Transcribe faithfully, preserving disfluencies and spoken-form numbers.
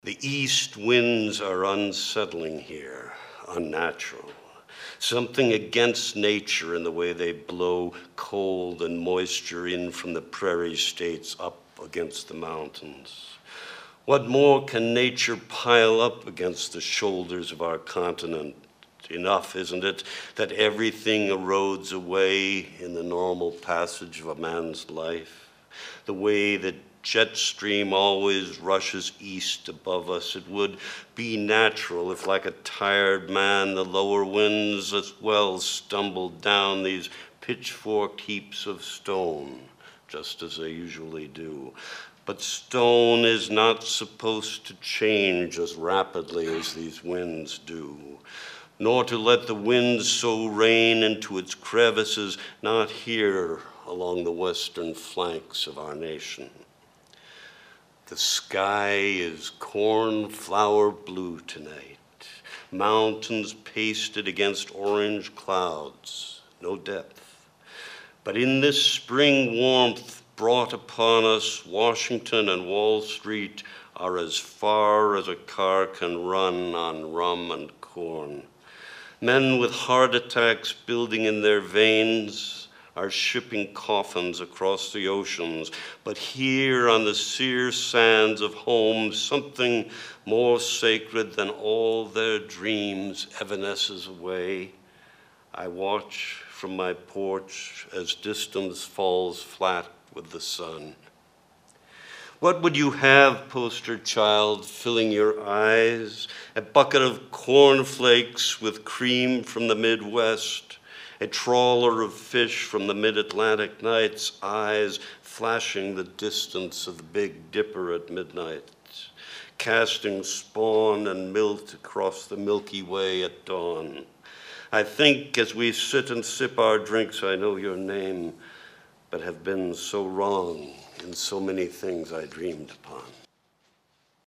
The east winds are unsettling here, unnatural. Something against nature in the way they blow cold and moisture in from the prairie states up against the mountains. What more can nature pile up against the shoulders of our continent? Enough, isn't it, that everything erodes away in the normal passage of a man's life? The way that jet stream always rushes east above us. It would be natural if, like a tired man, the lower winds as well stumbled down these pitchforked heaps of stone, just as they usually do. But stone is not supposed to change as rapidly as these winds do, nor to let the winds so rain into its crevices, not here along the western flanks of our nation. The sky is cornflower blue tonight, mountains pasted against orange clouds, no depth. But in this spring warmth brought upon us, Washington and Wall Street are as far as a car can run on rum and corn. Men with heart attacks building in their veins are shipping coffins across the oceans, but here on the sere sands of home, something more sacred than all their dreams evanesces away. I watch from my porch as distance falls flat with the sun. What would you have, poster child, filling your eyes? A bucket of cornflakes with cream from the Midwest, a trawler of fish from the mid-Atlantic nights, eyes flashing the distance of the Big Dipper at midnight, casting spawn and milt across the Milky Way at dawn. I think as we sit and sip our drinks, I know your name, but have been so wrong in so many things I dreamed upon.